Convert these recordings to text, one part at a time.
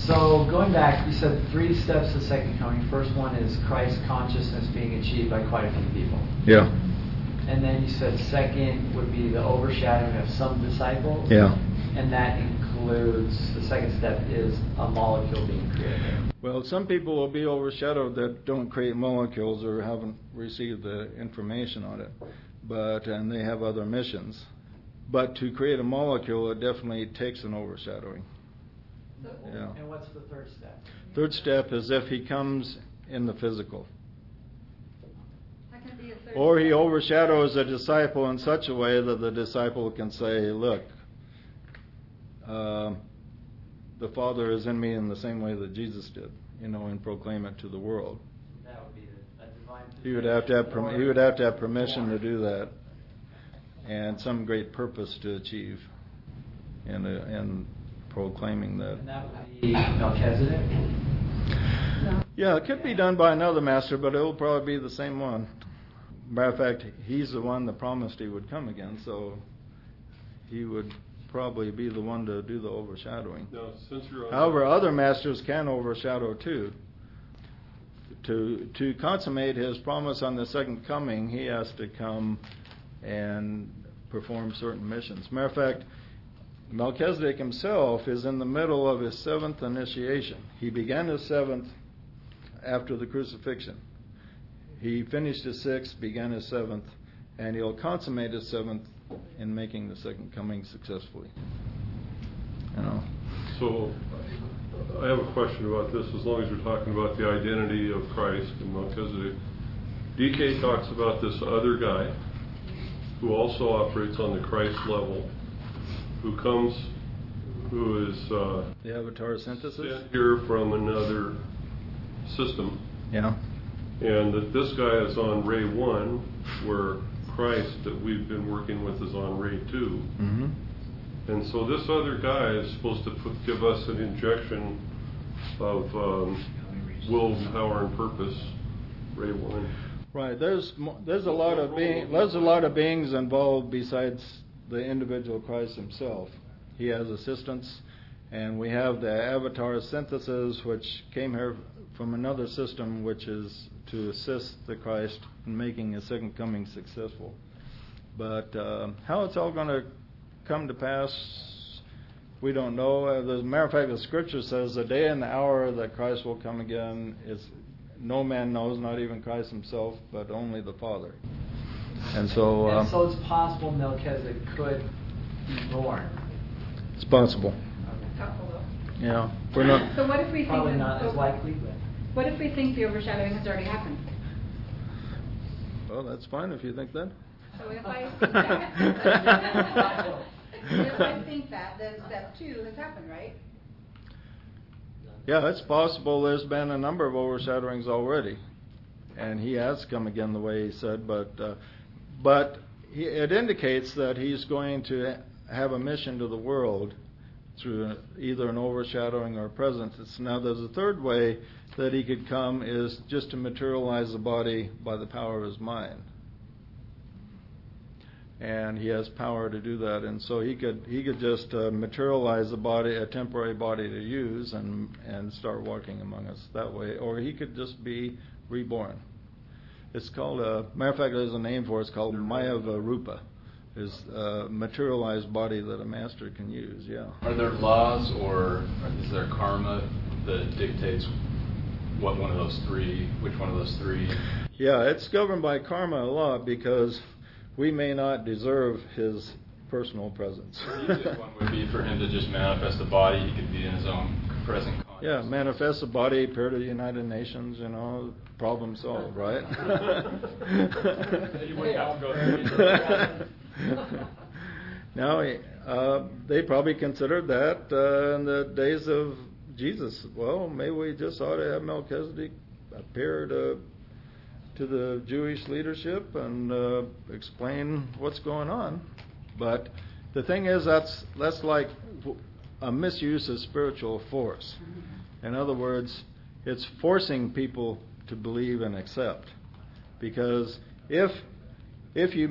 So going back, you said 3 steps to second coming. First one is Christ consciousness being achieved by quite a few people. Yeah. And then you said second would be the overshadowing of some disciples. Yeah. And that includes, the second step is a molecule being created. Well, some people will be overshadowed that don't create molecules or haven't received the information on it, and they have other missions. But to create a molecule, it definitely takes an overshadowing. Yeah. And what's the third step? Third step is if he comes in the physical. That could be a third Or he step. overshadows a disciple in such a way that the disciple can say, look, the Father is in me in the same way that Jesus did, and proclaim it to the world. That would be a divine. He would have to have permission to do that, and some great purpose to achieve in proclaiming that. And that would be Melchizedek? No. Yeah, it could be done by another master, but it will probably be the same one. Matter of fact, he's the one that promised he would come again, so he would probably be the one to do the overshadowing. Now, since you're However, other masters can overshadow too. To consummate his promise on the second coming, he has to come and perform certain missions. Matter of fact, Melchizedek himself is in the middle of his 7th initiation. He began his 7th after the crucifixion. He finished his 6th, began his 7th, and he'll consummate his 7th in making the second coming successfully. So, I have a question about this, as long as we're talking about the identity of Christ and Melchizedek. DK talks about this other guy who also operates on the Christ level, who is The Avatar synthesis? sent here from another system, Yeah. and that this guy is on Ray 1, where Christ that we've been working with is on Ray 2. Mm-hmm. And so this other guy is supposed to give us an injection of will, power, and purpose, Ray 1. Right. There's a lot of beings involved besides the individual Christ himself. He has assistants, and we have the Avatar synthesis, which came here from another system, which is to assist the Christ in making his second coming successful. But how it's all going to come to pass, we don't know. As a matter of fact, the Scripture says the day and the hour that Christ will come again is no man knows, not even Christ himself, but only the Father. And so, so it's possible Melchizedek could be born. it's possible. Couple though. Yeah, we're not. So what if we Probably think not as likely, but what if we think the overshadowing has already happened? Well, that's fine if you think that. So if I think that, if I think that, then step 2 has happened, right? Yeah, it's possible. There's been a number of overshadowings already, and he has come again the way he said. But it indicates that he's going to have a mission to the world through either an overshadowing or a presence. Now, there's a third way that he could come is just to materialize the body by the power of his mind. And he has power to do that, and so he could just materialize the body, a temporary body to use, and start walking among us that way. Or he could just be reborn. It's called matter of fact, there's a name for it. It's called Mayava Rupa. Is a materialized body that a master can use. Yeah. Are there laws or is there karma that dictates which one of those three? Yeah, it's governed by karma a lot because we may not deserve his personal presence. The easiest one would be for him to just manifest the body. He could be in his own present consciousness. Yeah, manifest the body, appear to the United Nations, problem solved, right? You wouldn't have to go through. Now, they probably considered that in the days of Jesus. Well, maybe we just ought to have Melchizedek appear to the Jewish leadership and explain what's going on. But the thing is, that's like a misuse of spiritual force. In other words, it's forcing people to believe and accept. Because if he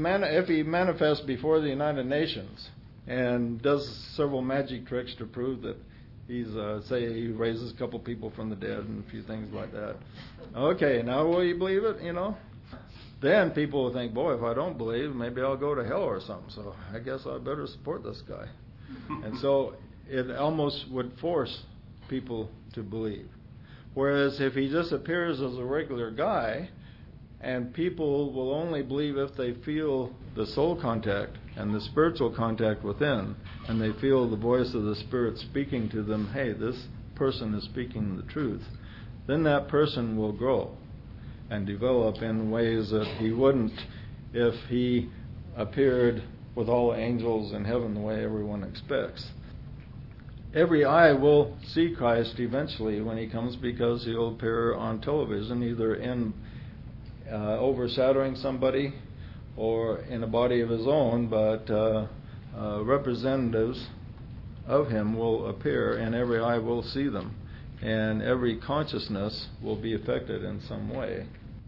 manifests before the United Nations and does several magic tricks to prove that He's say he raises a couple people from the dead and a few things like that. Okay, now will you believe it? Then people will think, boy, if I don't believe, maybe I'll go to hell or something. So I guess I better support this guy. And so it almost would force people to believe. Whereas if he just appears as a regular guy, and people will only believe if they feel the soul contact and the spiritual contact within, and they feel the voice of the Spirit speaking to them, hey, this person is speaking the truth, then that person will grow and develop in ways that he wouldn't if he appeared with all the angels in heaven the way everyone expects. Every eye will see Christ eventually when he comes, because he'll appear on television, either in overshadowing somebody or in a body of his own, but representatives of him will appear, and every eye will see them, and every consciousness will be affected in some way.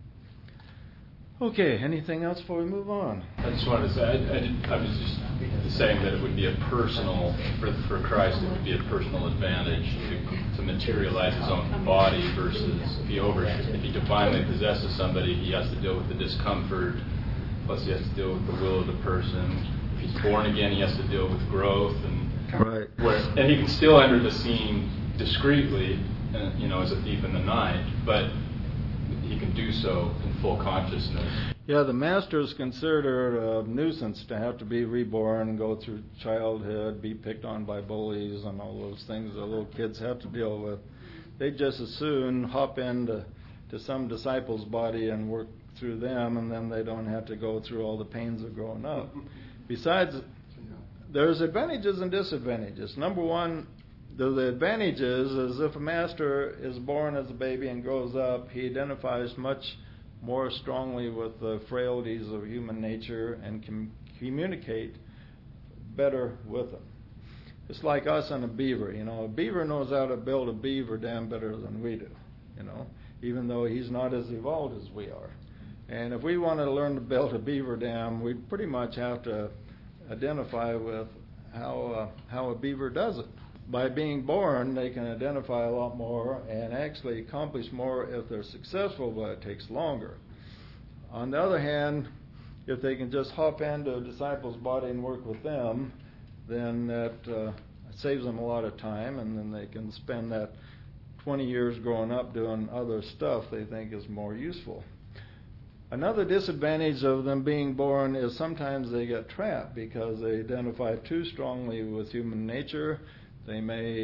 Okay, anything else before we move on? I just wanted to say, I was just saying that it would be a personal, for Christ, it would be a personal advantage to materialize his own body versus if he divinely possesses somebody, he has to deal with the discomfort, plus he has to deal with the will of the person. If he's born again, he has to deal with growth, and he can still enter the scene discreetly, as a thief in the night, but he can do so in full consciousness. Yeah, the master is considered a nuisance to have to be reborn, go through childhood, be picked on by bullies, and all those things that little kids have to deal with. They just as soon hop into some disciple's body and work through them, and then they don't have to go through all the pains of growing up. Besides, there's advantages and disadvantages. Number one, the advantage is if a master is born as a baby and grows up, he identifies much more strongly with the frailties of human nature and can communicate better with them. It's like us and a beaver. A beaver knows how to build a beaver dam better than we do, even though he's not as evolved as we are. And if we wanted to learn to build a beaver dam, we'd pretty much have to identify with how a beaver does it. By being born, they can identify a lot more and actually accomplish more if they're successful, but it takes longer. On the other hand, if they can just hop into a disciple's body and work with them, then that saves them a lot of time, and then they can spend that 20 years growing up doing other stuff they think is more useful. Another disadvantage of them being born is sometimes they get trapped because they identify too strongly with human nature. They may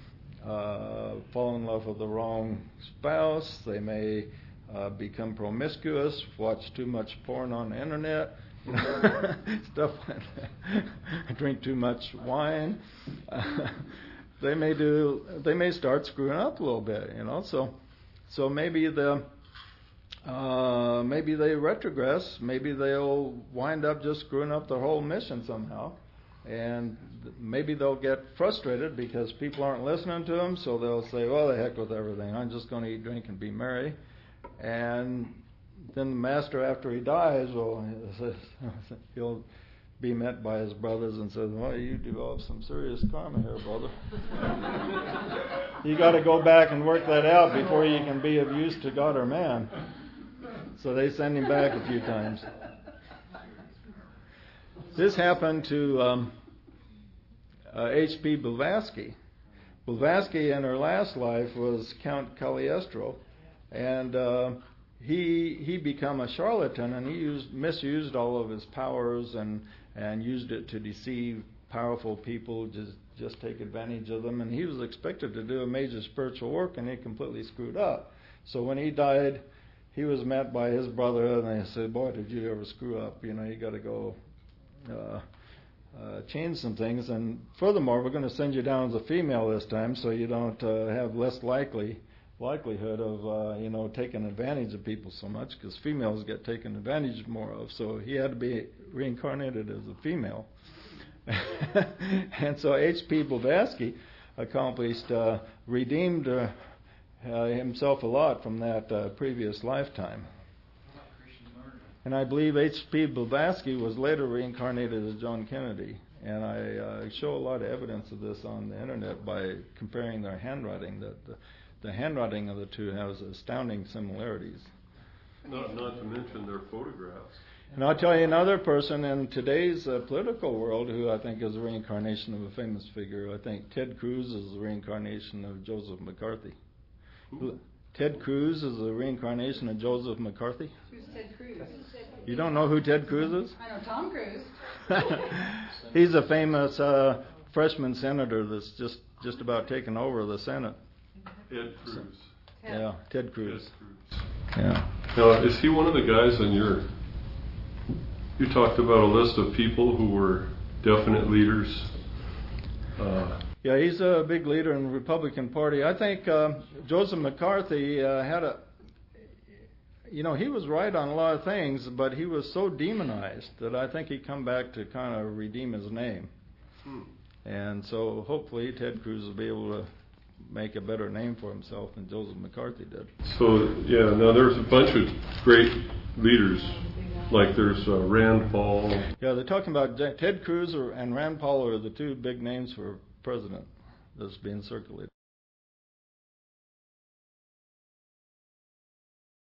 fall in love with the wrong spouse. They may become promiscuous, watch too much porn on the internet, stuff like that. Drink too much wine. They may start screwing up a little bit, So maybe maybe they retrogress. Maybe they'll wind up just screwing up their whole mission somehow. And maybe they'll get frustrated because people aren't listening to them, so they'll say, well, the heck with everything. I'm just going to eat, drink, and be merry. And then the master, after he dies, he'll be met by his brothers and says, well, you developed some serious karma here, brother. You got to go back and work that out before you can be of use to God or man. So they send him back a few times. This happened to H.P. Blavatsky. Blavatsky in her last life was Count Cagliostro, and he became a charlatan, and he misused all of his powers and used it to deceive powerful people, just take advantage of them. And he was expected to do a major spiritual work, and he completely screwed up. So when he died, he was met by his brother, and they said, boy, did you ever screw up? You got to go change some things. And furthermore, we're going to send you down as a female this time, so you don't have less likelihood of taking advantage of people so much, because females get taken advantage more of. So he had to be reincarnated as a female. And so H.P. Blavatsky redeemed himself a lot from that previous lifetime. And I believe H.P. Blavatsky was later reincarnated as John Kennedy And I show a lot of evidence of this on the internet by comparing their handwriting, that the handwriting of the two has astounding similarities. Not to mention their photographs. And I'll tell you another person in today's political world who I think is a reincarnation of a famous figure. I think Ted Cruz is the reincarnation of Joseph McCarthy. Who? Ted Cruz is the reincarnation of Joseph McCarthy. Who's Ted Cruz? You don't know who Ted Cruz is? I know Tom Cruise. He's a famous freshman senator that's just about taken over the Senate. Ed Cruz. Yeah, Ted Cruz. Ed Cruz. Yeah. Now, is he one of the guys in you talked about a list of people who were definite leaders? Yeah, he's a big leader in the Republican Party. I think Joseph McCarthy he was right on a lot of things, but he was so demonized that I think he'd come back to kind of redeem his name. And so hopefully Ted Cruz will be able to make a better name for himself than Joseph McCarthy did. So, yeah, now there's a bunch of great leaders, like there's Rand Paul. Yeah, they're talking about Ted Cruz and Rand Paul are the two big names for president that's being circulated.